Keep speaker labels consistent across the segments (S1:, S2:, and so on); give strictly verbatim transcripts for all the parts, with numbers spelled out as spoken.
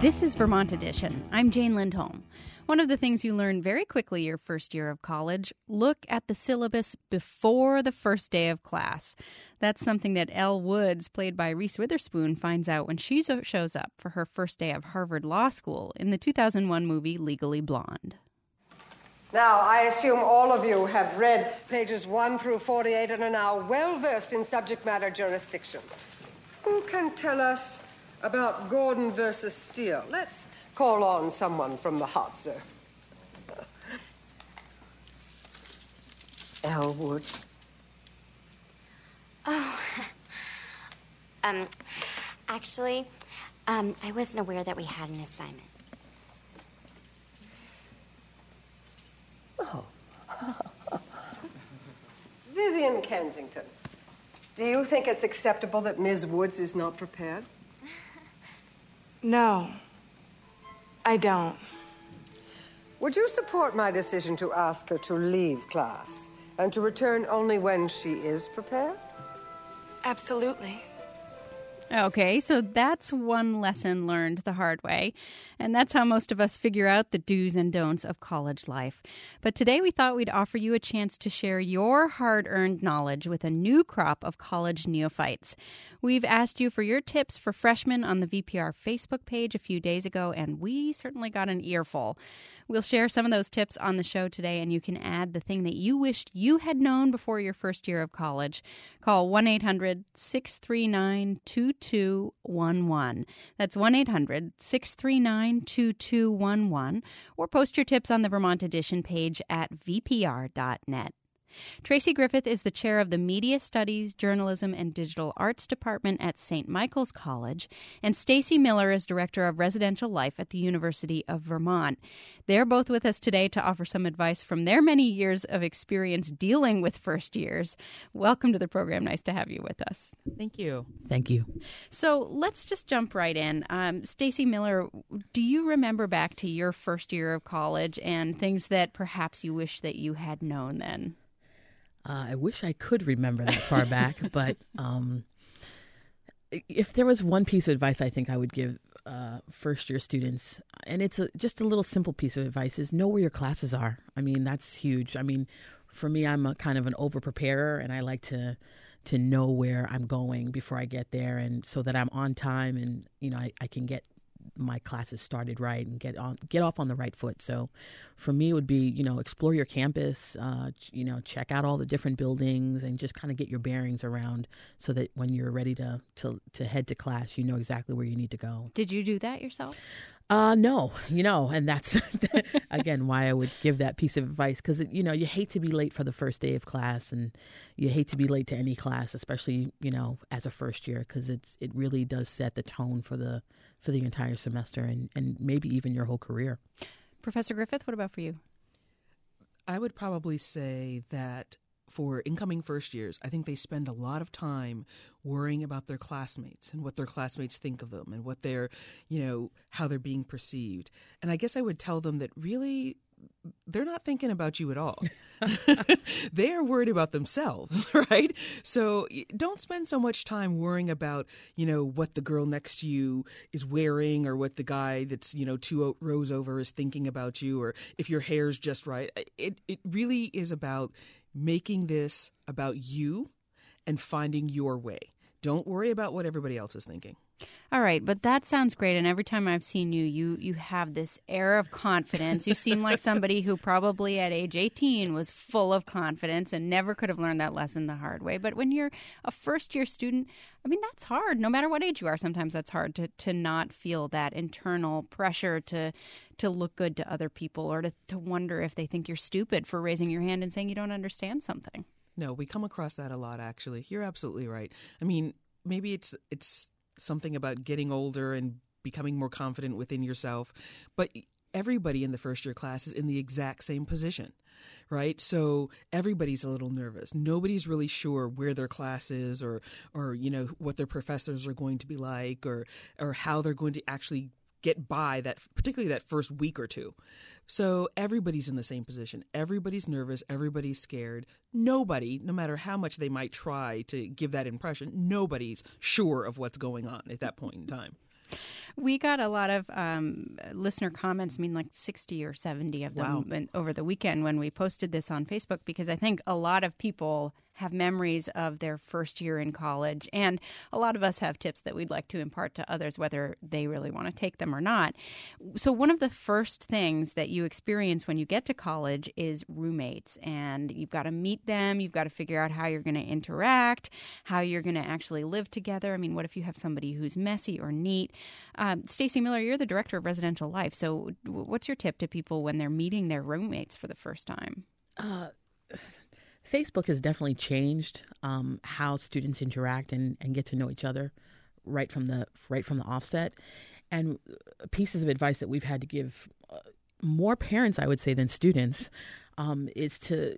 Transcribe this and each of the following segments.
S1: This is Vermont Edition. I'm Jane Lindholm. One of the things you learn very quickly your first year of college, look at the syllabus before the first day of class. That's something that Elle Woods, played by Reese Witherspoon, finds out when she shows up for her first day of Harvard Law School in the two thousand one movie Legally Blonde.
S2: Now, I assume all of you have read pages one through forty-eight and are now well-versed in subject matter jurisdiction. Who can tell us about Gordon versus Steele? Let's call on someone from the Hotzer. Elle Woods.
S3: Oh, um, actually, um, I wasn't aware that we had an assignment.
S2: Oh. Vivian Kensington, do you think it's acceptable that Miz Woods is not prepared?
S4: No, I don't.
S2: Would you support my decision to ask her to leave class and to return only when she is prepared?
S4: Absolutely.
S1: Okay, so that's one lesson learned the hard way. And that's how most of us figure out the do's and don'ts of college life. But today we thought we'd offer you a chance to share your hard-earned knowledge with a new crop of college neophytes. We've asked you for your tips for freshmen on the V P R Facebook page a few days ago, and we certainly got an earful. We'll share some of those tips on the show today, and you can add the thing that you wished you had known before your first year of college. Call one eight hundred six three nine two two one one. That's one eight hundred six three nine two two one one, or post your tips on the Vermont Edition page at v p r dot net. Tracy Griffith is the chair of the Media Studies, Journalism, and Digital Arts Department at Saint Michael's College, and Stacy Miller is director of residential life at the University of Vermont. They're both with us today to offer some advice from their many years of experience dealing with first years. Welcome to the program. Nice to have you with us.
S5: Thank you.
S6: Thank you.
S1: So let's just jump right in. Um, Stacy Miller, do you remember back to your first year of college and things that perhaps you wish that you had known then?
S6: Uh, I wish I could remember that far back, but um, if there was one piece of advice I think I would give uh, first-year students, and it's a, just a little simple piece of advice, is know where your classes are. I mean, that's huge. I mean, for me, I'm a kind of an over-preparer, and I like to to know where I'm going before I get there, and so that I'm on time and, you know, I, I can get my classes started right and get on, get off on the right foot. So for me, it would be, you know, explore your campus, uh, you know, check out all the different buildings and just kind of get your bearings around so that when you're ready to, to, to head to class, you know exactly where you need to go.
S1: Did you do that yourself?
S6: Uh, no, you know, and that's, again, why I would give that piece of advice, because, you know, you hate to be late for the first day of class, and you hate to be late to any class, especially, you know, as a first year, because it's it really does set the tone for the for the entire semester and, and maybe even your whole career.
S1: Professor Griffith, what about for you?
S5: I would probably say that for incoming first years, I think they spend a lot of time worrying about their classmates and what their classmates think of them and what they're, you know, how they're being perceived. And I guess I would tell them that really they're not thinking about you at all. They are worried about themselves, right? So don't spend so much time worrying about, you know, what the girl next to you is wearing or what the guy that's, you know, two rows over is thinking about you, or if your hair's just right. It it really is about making this about you and finding your way. Don't worry about what everybody else is thinking.
S1: All right, but that sounds great. And every time I've seen you, you you have this air of confidence. You seem like somebody who probably at age eighteen was full of confidence and never could have learned that lesson the hard way. But when you're a first-year student, I mean, that's hard. No matter what age you are, sometimes that's hard to, to not feel that internal pressure to to look good to other people, or to, to wonder if they think you're stupid for raising your hand and saying you don't understand something.
S5: No, we come across that a lot, actually. You're absolutely right. I mean, maybe it's it's something about getting older and becoming more confident within yourself, but everybody in the first year class is in the exact same position, right? So everybody's a little nervous. Nobody's really sure where their class is, or or you know what their professors are going to be like, or or how they're going to actually get by that, particularly that first week or two. So everybody's in the same position. Everybody's nervous. Everybody's scared. Nobody, no matter how much they might try to give that impression, nobody's sure of what's going on at that point in time.
S1: We got a lot of um, listener comments, I mean like sixty or seventy of them
S5: Wow.
S1: over the weekend when we posted this on Facebook, because I think a lot of people have memories of their first year in college, and a lot of us have tips that we'd like to impart to others, whether they really want to take them or not. So one of the first things that you experience when you get to college is roommates, and you've got to meet them, you've got to figure out how you're going to interact, how you're going to actually live together. I mean, what if you have somebody who's messy or neat? Um, Stacey Miller, you're the director of residential life, so what's your tip to people when they're meeting their roommates for the first time?
S6: Uh, Facebook has definitely changed um, how students interact and, and get to know each other right from the right from the offset. And pieces of advice that we've had to give uh, more parents, I would say, than students, um, is to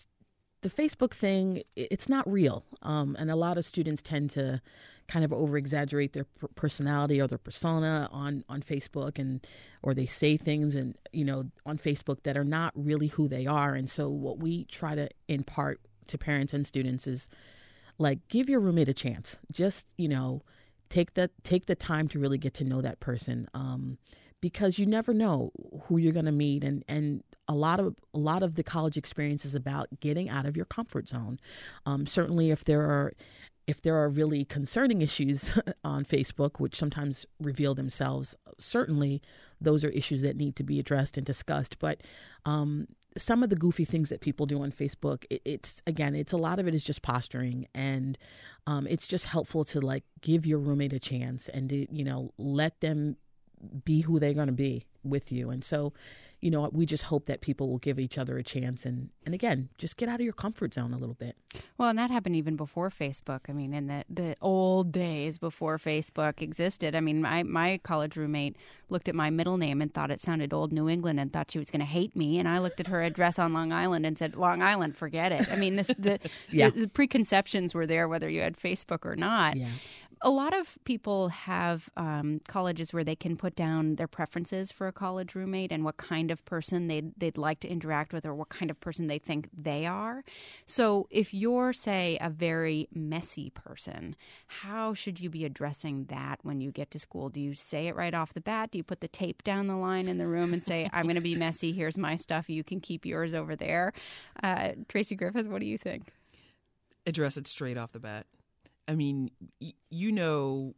S6: the Facebook thing. It's not real, um, and a lot of students tend to kind of over exaggerate their per- personality or their persona on, on Facebook, and or they say things and you know on Facebook that are not really who they are. And so what we try to impart to parents and students is like, give your roommate a chance. Just you know take the take the time to really get to know that person, um, because you never know who you're going to meet, and and a lot of a lot of the college experience is about getting out of your comfort zone. Um, certainly, if there are If there are really concerning issues on Facebook, which sometimes reveal themselves, certainly those are issues that need to be addressed and discussed. But um, some of the goofy things that people do on Facebook, it, it's, again, it's a lot of it is just posturing. And um, it's just helpful to, like, give your roommate a chance and, to, you know, let them be who they're going to be with you. And so, you know, we just hope that people will give each other a chance and, and again, just get out of your comfort zone a little bit.
S1: Well, and that happened even before Facebook. I mean, in the, the old days before Facebook existed. I mean, my, my college roommate looked at my middle name and thought it sounded old New England and thought she was going to hate me. And I looked at her address on Long Island and said, Long Island, forget it. I mean, this the,
S6: yeah.
S1: the, the preconceptions were there whether you had Facebook or not.
S6: Yeah.
S1: A lot of people have um, colleges where they can put down their preferences for a college roommate and what kind of person they'd, they'd like to interact with or what kind of person they think they are. So if you're, say, a very messy person, how should you be addressing that when you get to school? Do you say it right off the bat? Do you put the tape down the line in the room and say, I'm going to be messy, here's my stuff, you can keep yours over there? Uh, Tracy Griffith, what do you think?
S5: Address it straight off the bat. I mean, y- you know,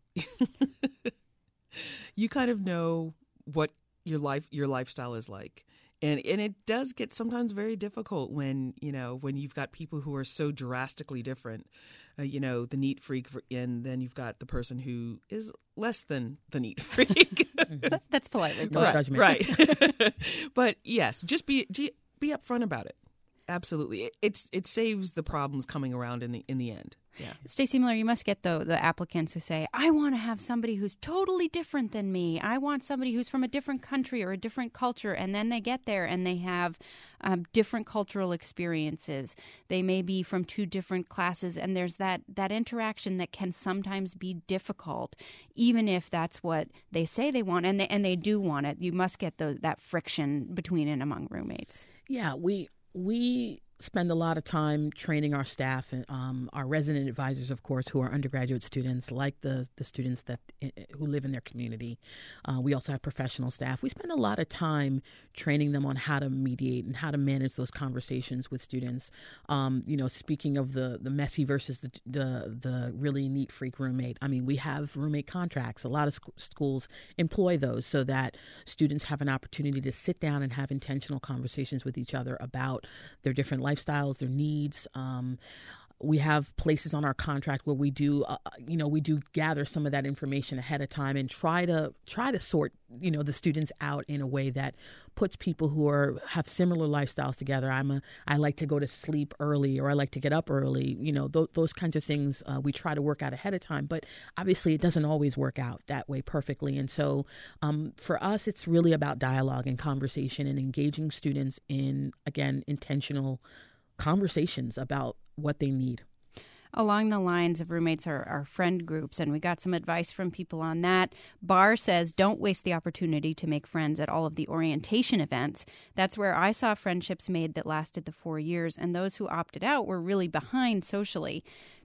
S5: you kind of know what your life, your lifestyle is like. And and it does get sometimes very difficult when, you know, when you've got people who are so drastically different, uh, you know, the neat freak, for, and then you've got the person who is less than the neat freak.
S1: That's politely put.
S6: No
S5: right,
S6: judgment.
S5: right. But yes, just be be upfront about it. Absolutely, it, it's it saves the problems coming around in the in the end. Yeah.
S1: Stacey Miller, you must get the the applicants who say, I want to have somebody who's totally different than me. I want somebody who's from a different country or a different culture. And then they get there and they have um, different cultural experiences. They may be from two different classes. And there's that, that interaction that can sometimes be difficult, even if that's what they say they want. And they, and they do want it. You must get the, that friction between and among roommates.
S6: Yeah, we we spend a lot of time training our staff, um, our resident advisors, of course, who are undergraduate students, like the the students that who live in their community. Uh, we also have professional staff. We spend a lot of time training them on how to mediate and how to manage those conversations with students. Um, you know, speaking of the the messy versus the, the the really neat freak roommate. I mean, we have roommate contracts. A lot of sc- schools employ those so that students have an opportunity to sit down and have intentional conversations with each other about their different lifestyles, their needs. Um, we have places on our contract where we do, uh, you know, we do gather some of that information ahead of time and try to try to sort, you know, the students out in a way that puts people who are have similar lifestyles together. I'm a, I like to go to sleep early, or I like to get up early. You know, th- those kinds of things uh, we try to work out ahead of time. But obviously, it doesn't always work out that way perfectly. And so, um, for us, it's really about dialogue and conversation and engaging students in, again, intentional conversations about what they need.
S1: Along the lines of roommates are, are friend groups, and we got some advice from people on that. Barr says, don't waste the opportunity to make friends at all of the orientation events. That's where I saw friendships made that lasted the four years, and those who opted out were really behind socially.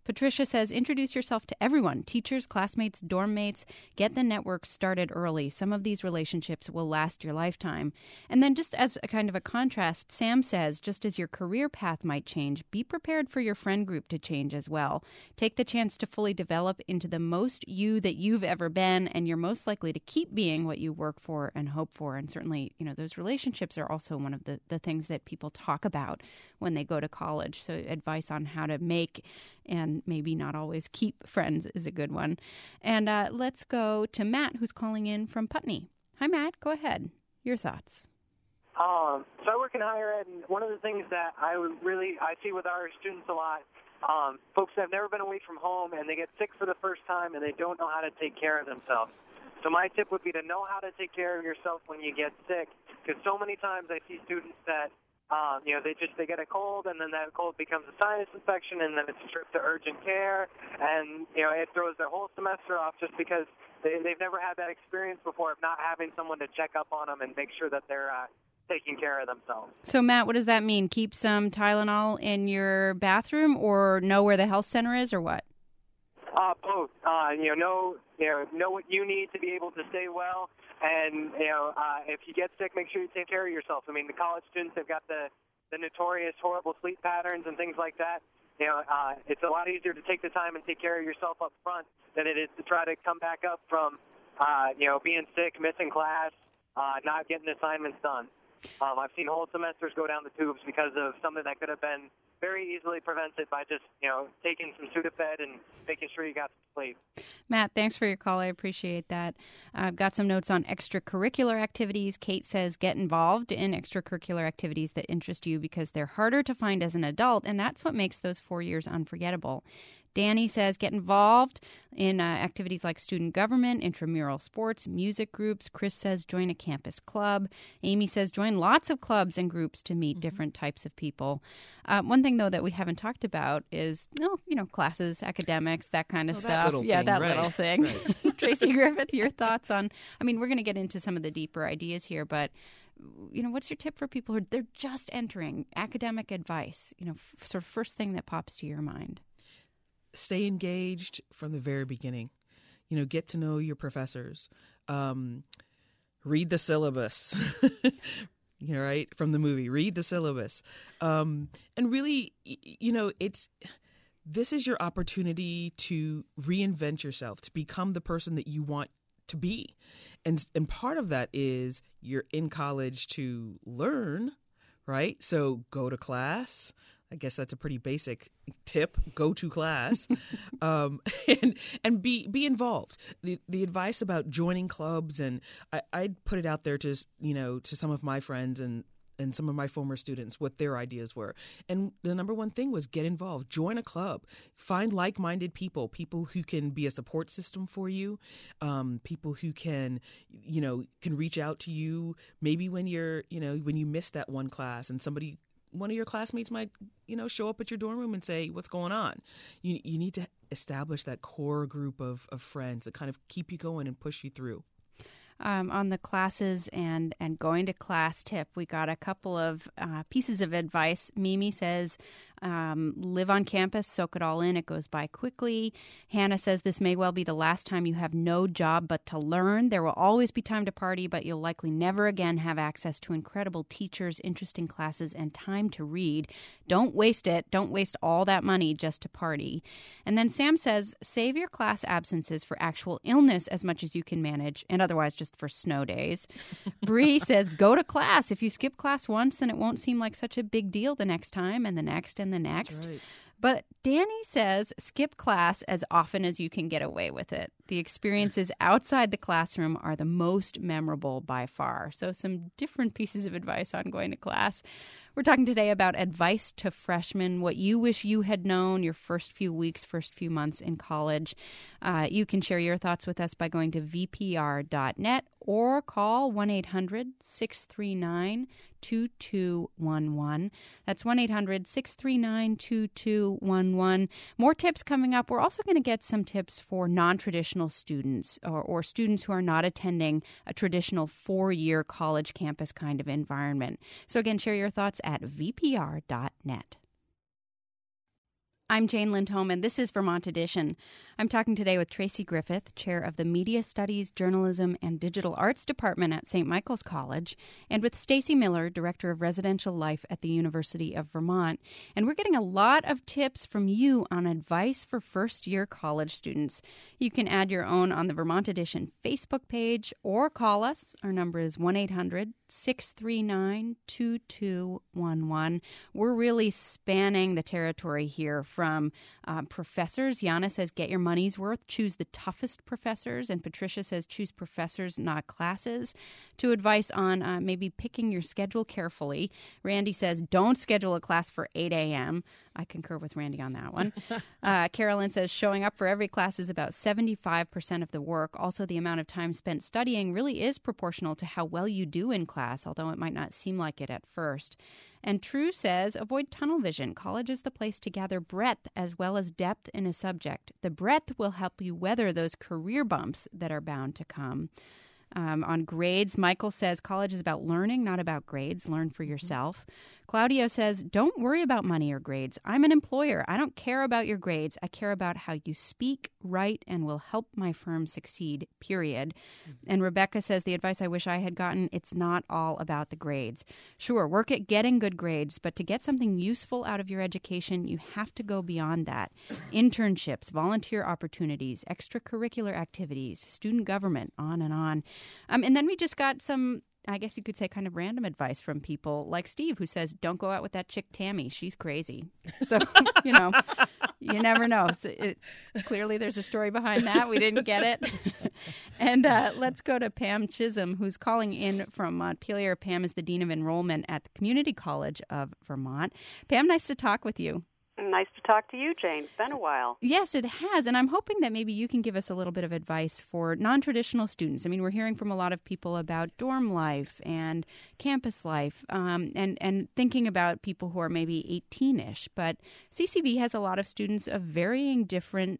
S1: Patricia says, introduce yourself to everyone, teachers, classmates, dorm mates. Get the network started early. Some of these relationships will last your lifetime. And then just as a kind of a contrast, Sam says, just as your career path might change, be prepared for your friend group to change as well. Take the chance to fully develop into the most you that you've ever been, and you're most likely to keep being what you work for and hope for. And certainly, you know, those relationships are also one of the, the things that people talk about when they go to college. So advice on how to make and maybe not always keep friends is a good one. And uh, let's go to Matt, who's calling in from Putney. Hi, Matt. Go ahead. Your thoughts.
S7: Um, so I work in higher ed, and one of the things that I would really I see with our students a lot, um, folks that have never been away from home, and they get sick for the first time, and they don't know how to take care of themselves. So my tip would be to know how to take care of yourself when you get sick, because so many times I see students that Um, you know, they just they get a cold, and then that cold becomes a sinus infection, and then it's stripped to urgent care, and you know it throws their whole semester off just because they, they've never had that experience before of not having someone to check up on them and make sure that they're uh, taking care of themselves.
S1: So Matt, what does that mean? Keep some Tylenol in your bathroom, or know where the health center is, or what?
S7: Uh, both. Uh, you know, know you know know what you need to be able to stay well. And, you know, uh, if you get sick, make sure you take care of yourself. I mean, the college students have got the, the notorious horrible sleep patterns and things like that. You know, uh, it's a lot easier to take the time and take care of yourself up front than it is to try to come back up from, uh, you know, being sick, missing class, uh, not getting assignments done. Um, I've seen whole semesters go down the tubes because of something that could have been very easily prevented by just, you know, taking some Sudafed and making sure you got some sleep.
S1: Matt, thanks for your call. I appreciate that. I've got some notes on extracurricular activities. Kate says, get involved in extracurricular activities that interest you because they're harder to find as an adult, and that's what makes those four years unforgettable. Danny says, get involved in uh, activities like student government, intramural sports, music groups. Chris says, join a campus club. Amy says, join lots of clubs and groups to meet mm-hmm. different types of people. Uh, one thing, though, that we haven't talked about is, oh, you know, classes, academics, that kind of
S5: oh,
S1: stuff.
S5: That
S1: yeah,
S5: thing,
S1: that
S5: right.
S1: little thing. Right. Tracy Griffith, your thoughts on, I mean, we're going to get into some of the deeper ideas here, but you know, what's your tip for people who are, they're just entering academic advice? You know, f- sort of first thing that pops to your mind.
S5: Stay engaged from the very beginning. You know, get to know your professors. Um, read the syllabus. You know, right, from the movie. Read the syllabus. Um, and really, you know, it's this is your opportunity to reinvent yourself, to become the person that you want to be. And and part of that is you're in college to learn, right? So go to class. I guess that's a pretty basic tip. Go to class, um, and and be be involved. The the advice about joining clubs, and I, I'd put it out there to you know to some of my friends and and some of my former students what their ideas were. And the number one thing was get involved. Join a club. Find like-minded people, people who can be a support system for you, um, people who can you know can reach out to you. Maybe when you're you know when you miss that one class and somebody. One of your classmates might, you know, show up at your dorm room and say, what's going on? You you need to establish that core group of, of friends that kind of keep you going and push you through.
S1: Um, on the classes and, and going to class tip, we got a couple of uh, pieces of advice. Mimi says, um, live on campus, soak it all in. It goes by quickly. Hannah says, this may well be the last time you have no job but to learn. There will always be time to party, but you'll likely never again have access to incredible teachers, interesting classes, and time to read. Don't waste it. Don't waste all that money just to party. And then Sam says, save your class absences for actual illness as much as you can manage, and otherwise just for snow days. Bree says, go to class. If you skip class once, then it won't seem like such a big deal the next time and the next and the next.
S5: Right.
S1: But Danny says, skip class as often as you can get away with it. The experiences outside the classroom are the most memorable by far. So some different pieces of advice on going to class. We're talking today about advice to freshmen, what you wish you had known your first few weeks, first few months in college. Uh, you can share your thoughts with us by going to v p r dot net or call one eight hundred six three nine two two one one. That's one eight hundred six three nine two two one one. More tips coming up. We're also going to get some tips for non-traditional students or, or students who are not attending a traditional four-year college campus kind of environment. So again, share your thoughts at v p r dot net. I'm Jane Lindholm, and this is Vermont Edition. I'm talking today with Tracy Griffith, chair of the Media Studies, Journalism, and Digital Arts Department at Saint Michael's College, and with Stacy Miller, director of residential life at the University of Vermont. And we're getting a lot of tips from you on advice for first-year college students. You can add your own on the Vermont Edition Facebook page or call us. Our number is one eight hundred six three nine two two one one. We're really spanning the territory here from um, professors. Yana says, get your money's worth. Choose the toughest professors. And Patricia says, choose professors, not classes. To advice on uh, maybe picking your schedule carefully. Randy says, don't schedule a class for eight a.m. I concur with Randy on that one. uh, Carolyn says, showing up for every class is about seventy-five percent of the work. Also, the amount of time spent studying really is proportional to how well you do in class, although it might not seem like it at first. And True says, avoid tunnel vision. College is the place to gather breadth as well as depth in a subject. The breadth will help you weather those career bumps that are bound to come. Um, on grades, Michael says college is about learning, not about grades. Learn for yourself. Claudio says, don't worry about money or grades. I'm an employer. I don't care about your grades. I care about how you speak, write, and will help my firm succeed, period. Mm-hmm. And Rebecca says, the advice I wish I had gotten, it's not all about the grades. Sure, work at getting good grades, but to get something useful out of your education, you have to go beyond that. Internships, volunteer opportunities, extracurricular activities, student government, on and on. Um, and then we just got some, I guess you could say, kind of random advice from people like Steve, who says, don't go out with that chick Tammy. She's crazy. So, you know, you never know. So it, clearly there's a story behind that. We didn't get it. And uh, let's go to Pam Chisholm, who's calling in from Montpelier. Pam is the Dean of Enrollment at the Community College of Vermont. Pam, nice to talk with you.
S8: Nice to talk to you, Jane. It's been a while.
S1: Yes, it has. And I'm hoping that maybe you can give us a little bit of advice for non-traditional students. I mean, we're hearing from a lot of people about dorm life and campus life um, and, and thinking about people who are maybe eighteen-ish. But C C V has a lot of students of varying different,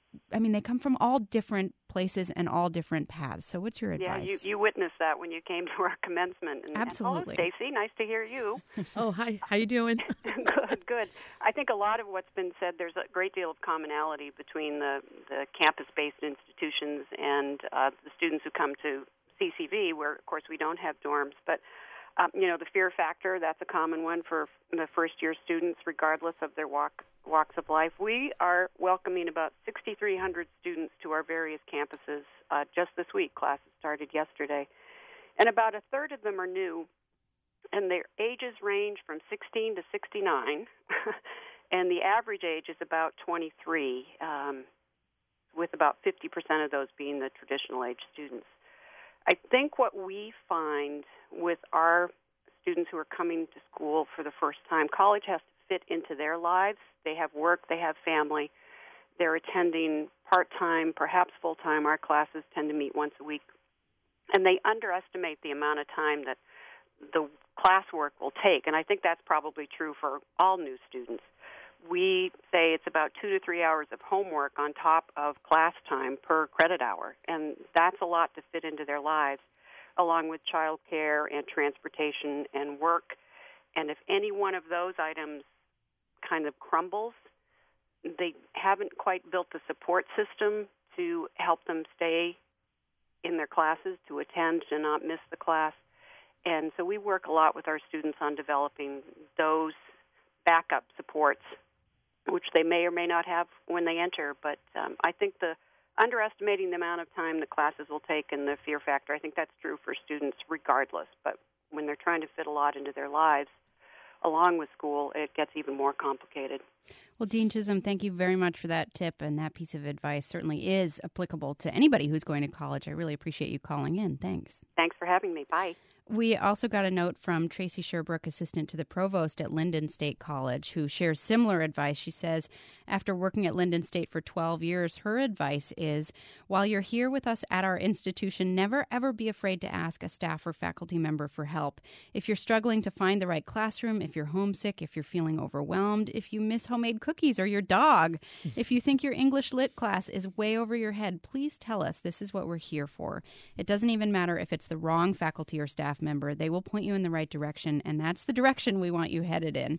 S1: I mean, they come from all different places and all different paths. So what's your advice?
S8: Yeah, you, you witnessed that when you came to our commencement. And,
S1: Absolutely.
S8: And hello, Stacy. Nice to hear you.
S6: Oh, hi. How you doing?
S8: Good, good. I think a lot of what's been said, there's a great deal of commonality between the, the campus-based institutions and uh, the students who come to C C V, where, of course, we don't have dorms. But, um, you know, the fear factor, that's a common one for the first-year students, regardless of their walk walks of life. We are welcoming about sixty-three hundred students to our various campuses uh, just this week. Classes started yesterday. And about a third of them are new, and their ages range from sixteen to sixty-nine, and the average age is about twenty-three, um, with about fifty percent of those being the traditional age students. I think what we find with our students who are coming to school for the first time, college has to fit into their lives. They have work, they have family. They're attending part-time, perhaps full-time. Our classes tend to meet once a week. And they underestimate the amount of time that the classwork will take. And I think that's probably true for all new students. We say it's about two to three hours of homework on top of class time per credit hour. And that's a lot to fit into their lives, along with child care and transportation and work. And if any one of those items kind of crumbles, they haven't quite built the support system to help them stay in their classes, to attend, to not miss the class. And so we work a lot with our students on developing those backup supports, which they may or may not have when they enter. But um, I think the underestimating the amount of time the classes will take and the fear factor, I think that's true for students regardless. But when they're trying to fit a lot into their lives, along with school, it gets even more complicated.
S1: Well, Dean Chisholm, thank you very much for that tip, and that piece of advice certainly is applicable to anybody who's going to college. I really appreciate you calling in. Thanks.
S8: Thanks for having me. Bye.
S1: We also got a note from Tracy Sherbrooke, assistant to the provost at Lyndon State College, who shares similar advice. She says, after working at Lyndon State for twelve years, her advice is, while you're here with us at our institution, never ever be afraid to ask a staff or faculty member for help. If you're struggling to find the right classroom, if you're homesick, if you're feeling overwhelmed, if you miss homemade cookies or your dog, if you think your English Lit class is way over your head, please tell us. This is what we're here for. It doesn't even matter if it's the wrong faculty or staff member. They will point you in the right direction, and that's the direction we want you headed in.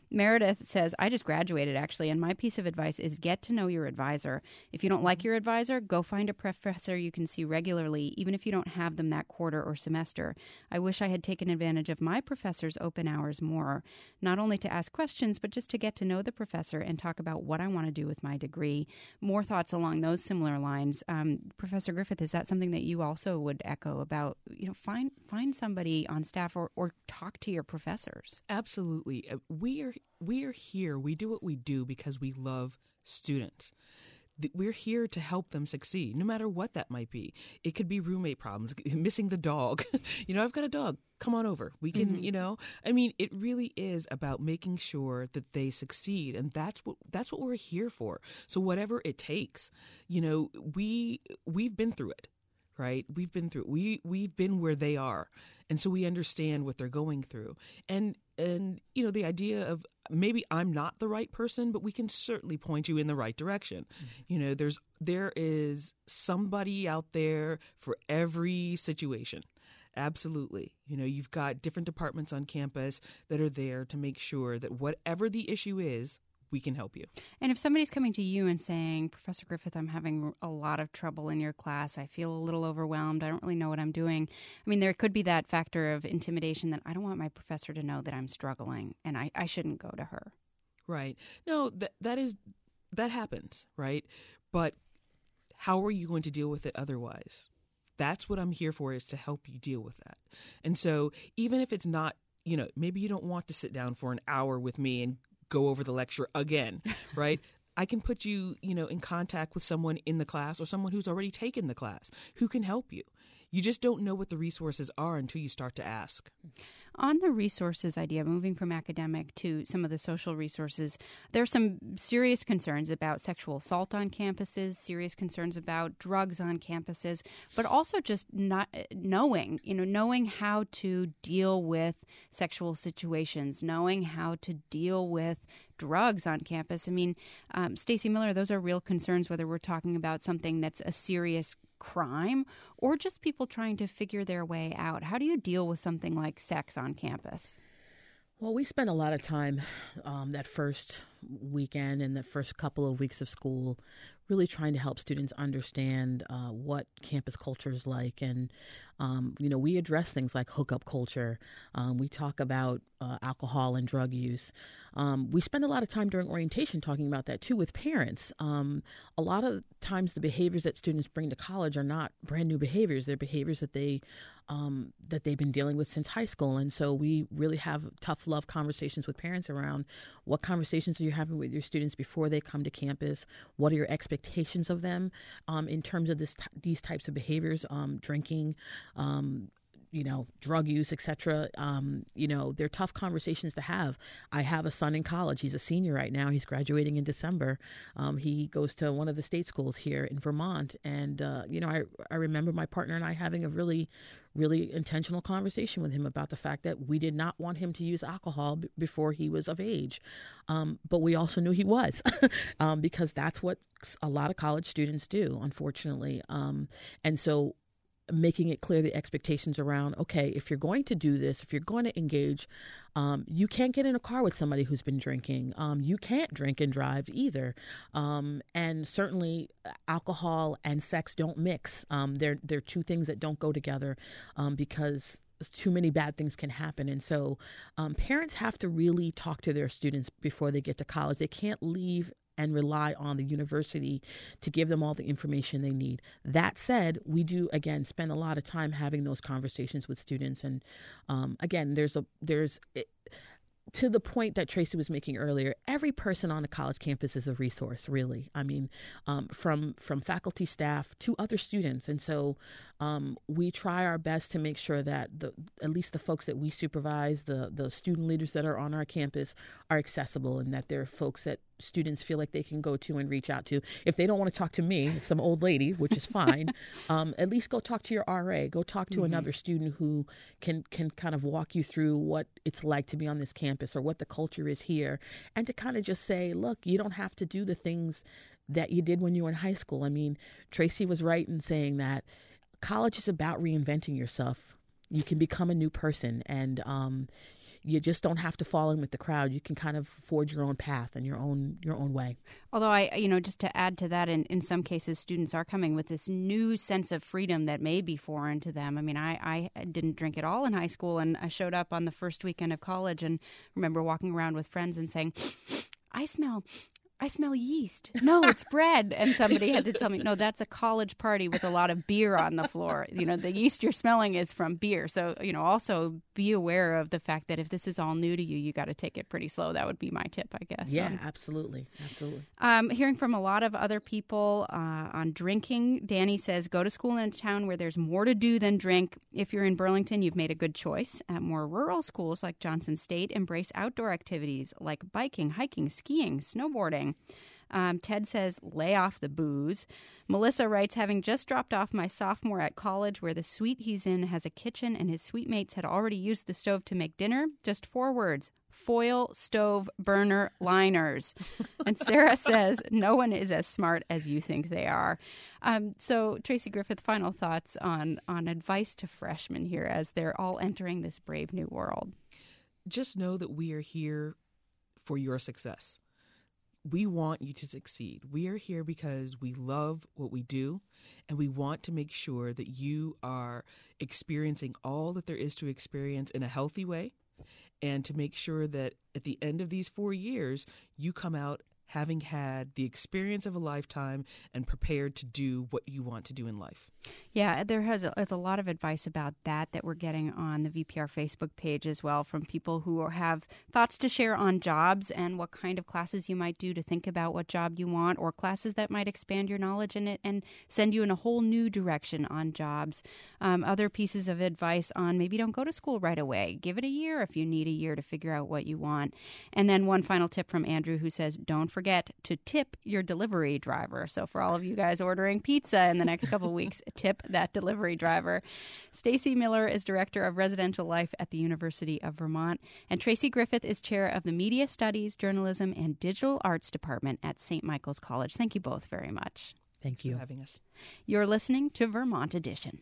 S1: Meredith says, I just graduated, actually, and my piece of advice is get to know your advisor. If you don't like your advisor, go find a professor you can see regularly, even if you don't have them that quarter or semester. I wish I had taken advantage of my professor's open hours more, not only to ask questions, but just to get to know the professor and talk about what I want to do with my degree. More thoughts along those similar lines. Um, Professor Griffith, is that something that you also would echo about, you know, find find somebody on staff or, or talk to your professors?
S5: Absolutely. We are we are here. We do what we do because we love students. We're here to help them succeed, no matter what that might be. It could be roommate problems, missing the dog. You know, I've got a dog. Come on over. We can, mm-hmm. you know, I mean, it really is about making sure that they succeed. And that's what that's what we're here for. So whatever it takes, you know, we we've been through it. Right? We've been through, we, we've been where they are. And so we understand what they're going through. And, and, you know, the idea of maybe I'm not the right person, but we can certainly point you in the right direction. Mm-hmm. You know, there's, there is somebody out there for every situation. Absolutely. You know, you've got different departments on campus that are there to make sure that whatever the issue is, we can help you.
S1: And if somebody's coming to you and saying, Professor Griffith, I'm having a lot of trouble in your class. I feel a little overwhelmed. I don't really know what I'm doing. I mean, there could be that factor of intimidation that I don't want my professor to know that I'm struggling and I, I shouldn't go to her.
S5: Right. No, that that is that happens, right? But how are you going to deal with it otherwise? That's what I'm here for, is to help you deal with that. And so even if it's not, you know, maybe you don't want to sit down for an hour with me and go over the lecture again, right? I can put you, you know, in contact with someone in the class or someone who's already taken the class who can help you. You just don't know what the resources are until you start to ask.
S1: On the resources idea, moving from academic to some of the social resources, there are some serious concerns about sexual assault on campuses, serious concerns about drugs on campuses, but also just not knowing, you know, knowing how to deal with sexual situations, knowing how to deal with drugs on campus. I mean, um, Stacey Miller, those are real concerns, whether we're talking about something that's a serious crime or just people trying to figure their way out. How do you deal with something like sex on campus?
S6: Well, we spent a lot of time um, that first weekend and the first couple of weeks of school really trying to help students understand uh, what campus culture is like. And, um, you know, we address things like hookup culture. Um, we talk about uh, alcohol and drug use. Um, we spend a lot of time during orientation talking about that, too, with parents. Um, a lot of times the behaviors that students bring to college are not brand new behaviors. They're behaviors that they um, that they've been dealing with since high school. And so we really have tough love conversations with parents around what conversations are you having with your students before they come to campus? What are your expectations of them um, in terms of this t- these types of behaviors, um, drinking, um, you know, drug use, et cetera. Um, you know, they're tough conversations to have. I have a son in college. He's a senior right now. He's graduating in December. Um, he goes to one of the state schools here in Vermont. And, uh, you know, I, I remember my partner and I having a really, really intentional conversation with him about the fact that we did not want him to use alcohol b- before he was of age. Um, but we also knew he was um, because that's what a lot of college students do, unfortunately. Um, and so making it clear the expectations around, okay, if you're going to do this, if you're going to engage, um, you can't get in a car with somebody who's been drinking. Um, you can't drink and drive either. Um, and certainly alcohol and sex don't mix. Um, they're, they're two things that don't go together um, because too many bad things can happen. And so um, parents have to really talk to their students before they get to college. They can't leave and rely on the university to give them all the information they need. That said, we do, again, spend a lot of time having those conversations with students. And um, again, there's a there's it, to the point that Tracy was making earlier, every person on a college campus is a resource, really. I mean, um, from from faculty, staff to other students. And so um, we try our best to make sure that the at least the folks that we supervise, the the student leaders that are on our campus are accessible, and that they're folks that students feel like they can go to and reach out to. If they don't want to talk to me, some old lady, which is fine, um, at least go talk to your R A. Go talk to mm-hmm. another student who can can kind of walk you through what it's like to be on this campus or what the culture is here, and to kind of just say, look, you don't have to do the things that you did when you were in high school. I mean, Tracy was right in saying that college is about reinventing yourself. You can become a new person, and um, you just don't have to fall in with the crowd. You can kind of forge your own path and your own your own way.
S1: Although I, you know, just to add to that, in, in some cases, students are coming with this new sense of freedom that may be foreign to them. I mean, I, I didn't drink at all in high school, and I showed up on the first weekend of college and remember walking around with friends and saying, I smell... I smell yeast. No, it's bread. And somebody had to tell me, no, that's a college party with a lot of beer on the floor. You know, the yeast you're smelling is from beer. So, you know, also be aware of the fact that if this is all new to you, you got to take it pretty slow. That would be my tip, I guess.
S6: Yeah,
S1: um,
S6: absolutely. Absolutely.
S1: Um, hearing from a lot of other people uh, on drinking, Danny says, go to school in a town where there's more to do than drink. If you're in Burlington, you've made a good choice. At more rural schools like Johnson State, embrace outdoor activities like biking, hiking, skiing, snowboarding. Um, Ted says, lay off the booze. Melissa writes, having just dropped off my sophomore at college where the suite he's in has a kitchen and his suite mates had already used the stove to make dinner. Just four words, foil, stove, burner, liners. And Sarah says, no one is as smart as you think they are. Um, so, Tracy Griffith, final thoughts on, on advice to freshmen here as they're all entering this brave new world.
S5: Just know that we are here for your success. We want you to succeed. We are here because we love what we do, and we want to make sure that you are experiencing all that there is to experience in a healthy way, and to make sure that at the end of these four years, you come out having had the experience of a lifetime and prepared to do what you want to do in life.
S1: Yeah, there has a, there's a lot of advice about that that we're getting on the V P R Facebook page as well from people who have thoughts to share on jobs and what kind of classes you might do to think about what job you want, or classes that might expand your knowledge in it and send you in a whole new direction on jobs. Um, other pieces of advice on maybe don't go to school right away. Give it a year if you need a year to figure out what you want. And then one final tip from Andrew who says, don't forget to tip your delivery driver. So for all of you guys ordering pizza in the next couple of weeks, tip that delivery driver. Stacy Miller is Director of Residential Life at the University of Vermont, and Tracy Griffith is Chair of the Media Studies, Journalism, and Digital Arts Department at Saint Michael's College. Thank you both very much.
S6: Thank you
S5: for having us.
S1: You're listening to Vermont Edition.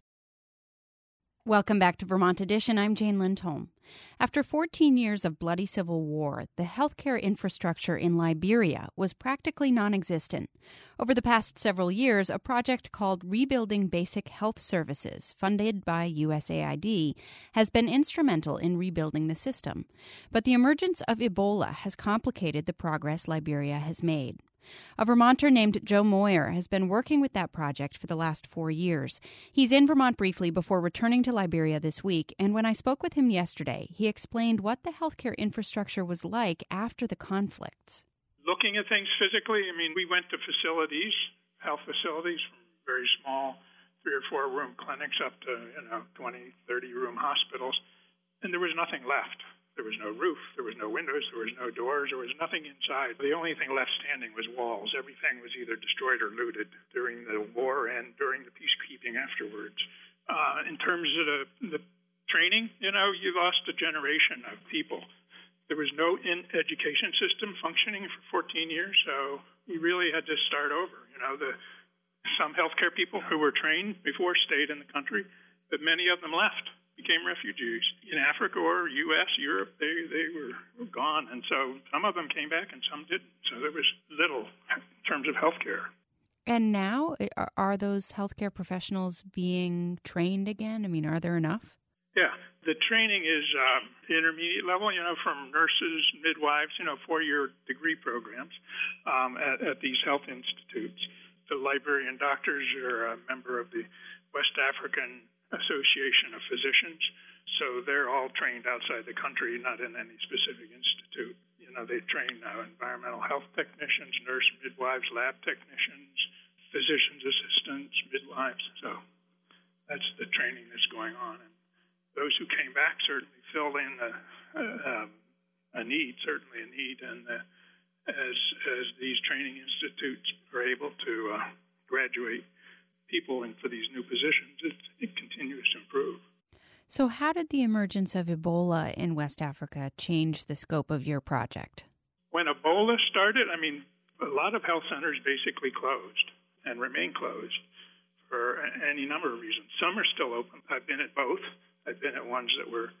S1: Welcome back to Vermont Edition. I'm Jane Lindholm. After fourteen years of bloody civil war, the healthcare infrastructure in Liberia was practically non-existent. Over the past several years, a project called Rebuilding Basic Health Services, funded by U S A I D, has been instrumental in rebuilding the system. But the emergence of Ebola has complicated the progress Liberia has made. A Vermonter named Joe Moyer has been working with that project for the last four years. He's in Vermont briefly before returning to Liberia this week, and when I spoke with him yesterday, he explained what the healthcare infrastructure was like after the conflicts.
S9: Looking at things physically, I mean, we went to facilities, health facilities, from very small three or four room clinics up to, you know, twenty, thirty room hospitals, and there was nothing left. There was no roof, there was no windows, there was no doors, there was nothing inside. The only thing left standing was walls. Everything was either destroyed or looted during the war and during the peacekeeping afterwards. Uh, in terms of the, the training, you know, you lost a generation of people. There was no in education system functioning for fourteen years, so we really had to start over. You know, the some healthcare people who were trained before stayed in the country, but many of them left. Became refugees in Africa or U S, Europe. They they were, were gone, and so some of them came back and some didn't. So there was little in terms of healthcare.
S1: And now, are those healthcare professionals being trained again? I mean, are there enough?
S9: Yeah, the training is um, intermediate level. You know, from nurses, midwives. You know, four-year degree programs um, at, at these health institutes. The Liberian doctors are a member of the West African Association of Physicians, so they're all trained outside the country, not in any specific institute. You know, they train uh, environmental health technicians, nurse midwives, lab technicians, physician's assistants, midwives. So that's the training that's going on. And those who came back certainly filled in a, uh, um, a need, certainly a need, and uh, as as these training institutes are able to uh, graduate people in for these new positions, it, it continues to improve.
S1: So how did the emergence of Ebola in West Africa change the scope of your project?
S9: When Ebola started, I mean, a lot of health centers basically closed and remain closed for any number of reasons. Some are still open. I've been at both. I've been at ones that were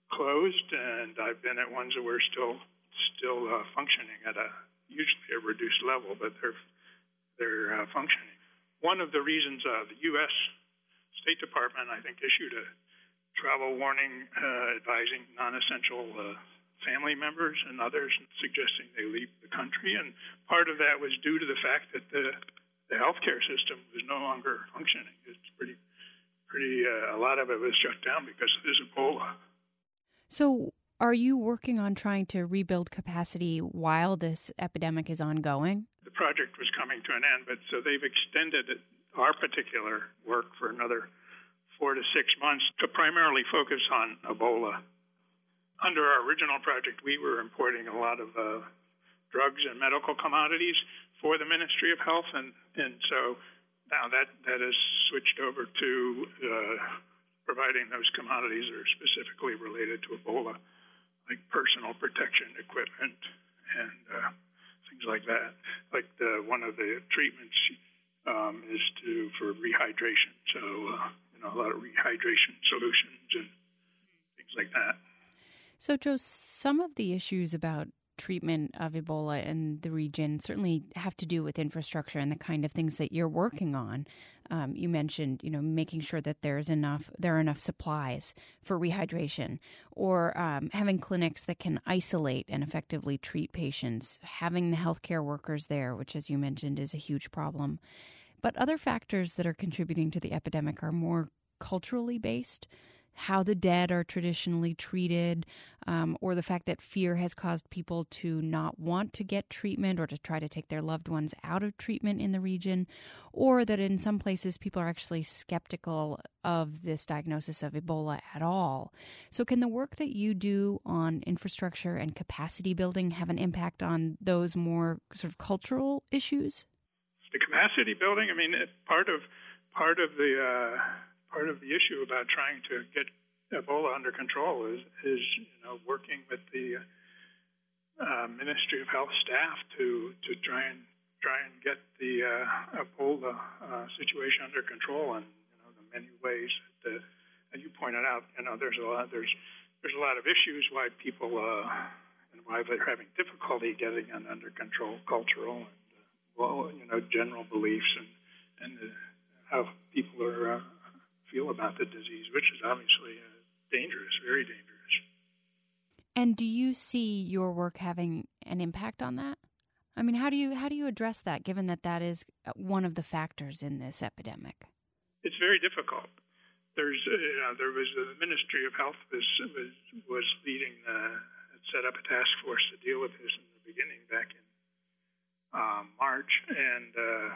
S9: closed, and I've been at ones that were still still uh, functioning at a usually a reduced level, but they're they're uh, functioning. One of the reasons uh, the U S State Department, I think, issued a travel warning uh, advising non-essential uh, family members and others, suggesting they leave the country. And part of that was due to the fact that the, the healthcare system was no longer functioning. It's pretty, pretty. Uh, a lot of it was shut down because of this Ebola.
S1: So, are you working on trying to rebuild capacity while this epidemic is ongoing?
S9: The project was coming to an end, but so they've extended our particular work for another four to six months to primarily focus on Ebola. Under our original project, we were importing a lot of uh, drugs and medical commodities for the Ministry of Health, and, and so now that, that has switched over to uh, providing those commodities that are specifically related to Ebola, like personal protection equipment and uh, things like that. Like the, one of the treatments um, is to for rehydration, so uh, you know a lot of rehydration solutions and things like that.
S1: So, Joe, some of the issues about treatment of Ebola in the region certainly have to do with infrastructure and the kind of things that you're working on. Um, you mentioned, you know, making sure that there's enough, there are enough supplies for rehydration, or um, having clinics that can isolate and effectively treat patients, having the healthcare workers there, which, as you mentioned, is a huge problem. But other factors that are contributing to the epidemic are more culturally based. How the dead are traditionally treated, um, or the fact that fear has caused people to not want to get treatment or to try to take their loved ones out of treatment in the region, or that in some places people are actually skeptical of this diagnosis of Ebola at all. So can the work that you do on infrastructure and capacity building have an impact on those more sort of cultural issues?
S9: The capacity building, I mean, part of part of the uh Part of the issue about trying to get Ebola under control is, is you know, working with the uh, Ministry of Health staff to, to try and try and get the uh, Ebola uh, situation under control. And you know, the many ways that, as you pointed out, you know, there's a lot there's there's a lot of issues why people uh, and why they're having difficulty getting it under control, cultural and uh, well, you know, general beliefs and and the, how people are. Uh, feel about the disease, which is obviously uh, dangerous, very dangerous.
S1: And do you see your work having an impact on that? I mean, how do you how do you address that, given that that is one of the factors in this epidemic?
S9: It's very difficult. There's, uh, you know, there was uh, the Ministry of Health was was, was leading, uh, set up a task force to deal with this in the beginning back in uh, March, and. Uh,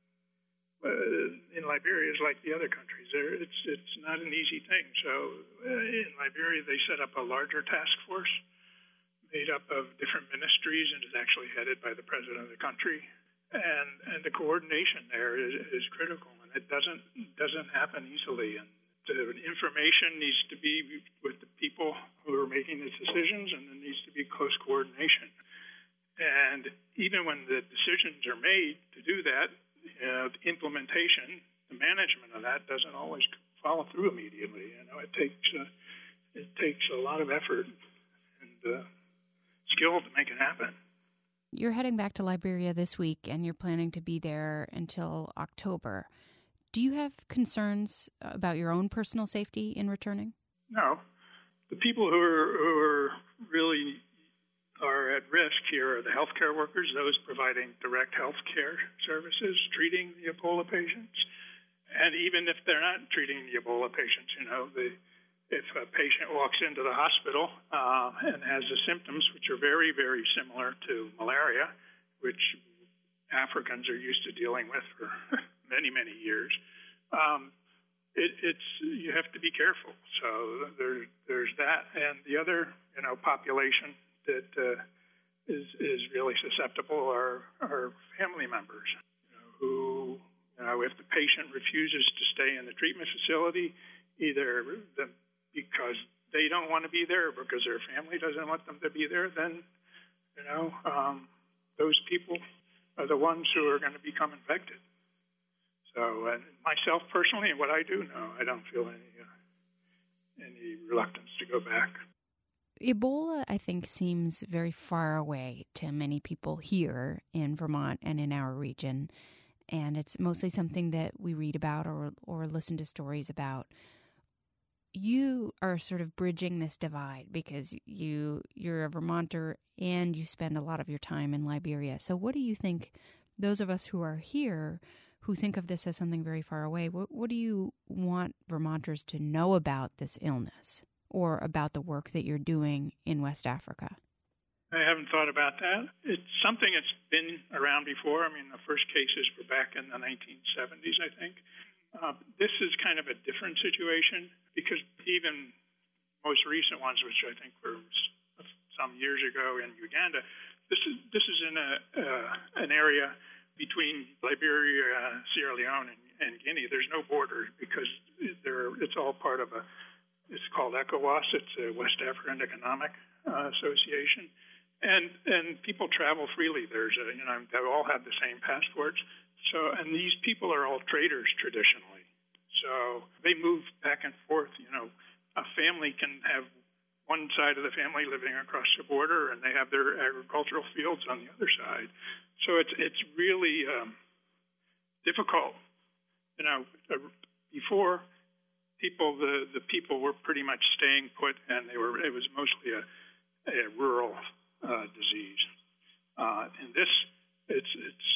S9: Uh, in Liberia is like the other countries. There, it's it's not an easy thing. So uh, in Liberia, they set up a larger task force made up of different ministries, and is actually headed by the president of the country. And and the coordination there is, is critical, and it doesn't doesn't happen easily. And the information needs to be with the people who are making the decisions, and there needs to be close coordination. And even when the decisions are made to do that. Uh, the implementation, the management of that doesn't always follow through immediately. You know, it takes uh, it takes a lot of effort and uh, skill to make it happen.
S1: You're heading back to Liberia this week, and you're planning to be there until October. Do you have concerns about your own personal safety in returning?
S9: No, the people who are who are really are at risk here are the healthcare workers, those providing direct health care services, treating the Ebola patients. And even if they're not treating the Ebola patients, you know, the, if a patient walks into the hospital uh, and has the symptoms, which are very, very similar to malaria, which Africans are used to dealing with for many, many years, um, it, it's you have to be careful. So there, there's that. And the other, you know, population that uh, is is really susceptible are, are family members, you know, who, you know, if the patient refuses to stay in the treatment facility, either the, because they don't want to be there or because their family doesn't want them to be there, then, you know, um, those people are the ones who are going to become infected. So uh, myself personally and what I do, no, I don't feel any uh, any reluctance to go back.
S1: Ebola, I think, seems very far away to many people here in Vermont and in our region, and it's mostly something that we read about or or listen to stories about. You are sort of bridging this divide because you you're a Vermonter and you spend a lot of your time in Liberia. So, what do you think? Those of us who are here, who think of this as something very far away, what, what do you want Vermonters to know about this illness? Or about the work that you're doing in West Africa?
S9: I haven't thought about that. It's something that's been around before. I mean, the first cases were back in the nineteen seventies, I think. Uh, this is kind of a different situation because even most recent ones, which I think were some years ago in Uganda, this is this is in a uh, an area between Liberia, Sierra Leone, and, and Guinea. There's no border because there it's all part of a It's called ECOWAS. It's a West African Economic uh, Association, and and people travel freely. There's a you know they all have the same passports. So and these people are all traders traditionally. So they move back and forth. You know, a family can have one side of the family living across the border, and they have their agricultural fields on the other side. So it's it's really um, difficult. You know, before. People, the, the people were pretty much staying put, and they were. It was mostly a, a rural uh, disease. Uh, and this, it's it's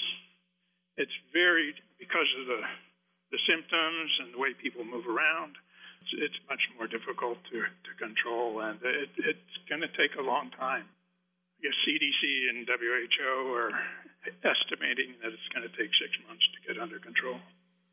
S9: it's very because of the the symptoms and the way people move around. It's, it's much more difficult to, to control, and it, it's going to take a long time. I guess C D C and W H O are estimating that it's going to take six months to get under control.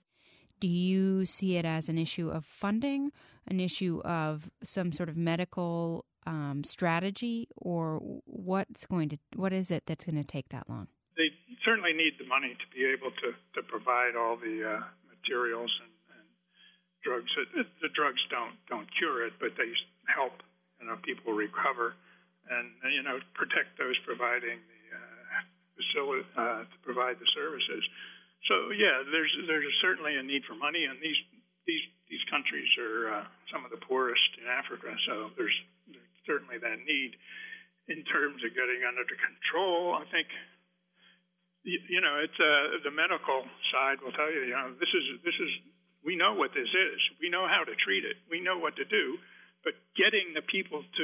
S1: Do you see it as an issue of funding, an issue of some sort of medical um, strategy, or what's going to what is it that's going to take that long?
S9: They certainly need the money to be able to, to provide all the uh, materials and, and drugs. The drugs don't don't cure it, but they help you know people recover and you know protect those providing the uh, facility uh, to provide the services. So yeah, there's there's certainly a need for money, and these these these countries are uh, some of the poorest in Africa. So there's, there's certainly that need. In terms of getting under control, I think you, you know it's uh, the medical side will tell you. You know this is this is we know what this is. We know how to treat it. We know what to do, but getting the people to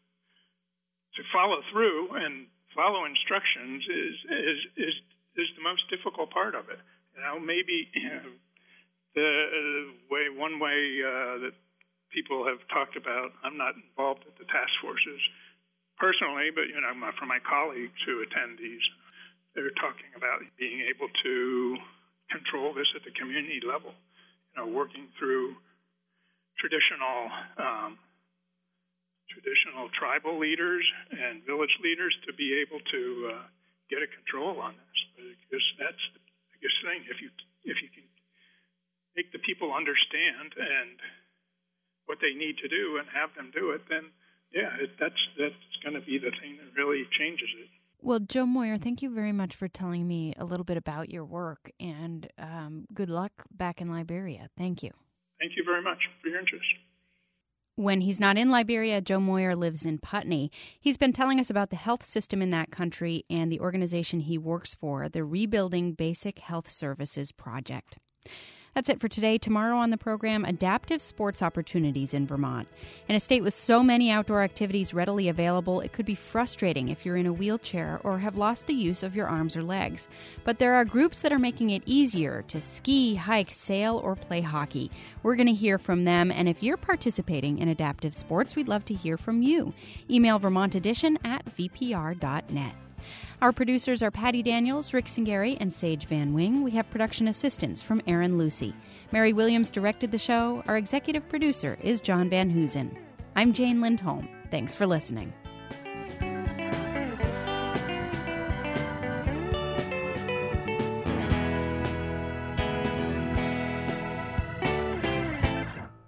S9: to follow through and follow instructions is is is is the most difficult part of it. You know, maybe you know, the uh, way one way uh, that people have talked about. I'm not involved with the task forces personally, but you know, my, from my colleagues who attend these, they're talking about being able to control this at the community level. You know, working through traditional um, traditional tribal leaders and village leaders to be able to uh, get a control on this. Because that's the biggest thing. If you if you can make the people understand and what they need to do and have them do it, then yeah, it, that's that's going to be the thing that really changes it.
S1: Well, Joe Moyer, thank you very much for telling me a little bit about your work, and um, good luck back in Liberia. Thank you.
S9: Thank you very much for your interest.
S1: When he's not in Liberia, Joe Moyer lives in Putney. He's been telling us about the health system in that country and the organization he works for, the Rebuilding Basic Health Services Project. That's it for today. Tomorrow on the program, adaptive sports opportunities in Vermont. In a state with so many outdoor activities readily available, it could be frustrating if you're in a wheelchair or have lost the use of your arms or legs. But there are groups that are making it easier to ski, hike, sail, or play hockey. We're going to hear from them, and if you're participating in adaptive sports, we'd love to hear from you. Email Vermont Edition at v p r dot net. Our producers are Patty Daniels, Rick Singari, and Sage Van Wing. We have production assistance from Aaron Lucy. Mary Williams directed the show. Our executive producer is John Van Hoosen. I'm Jane Lindholm. Thanks for listening.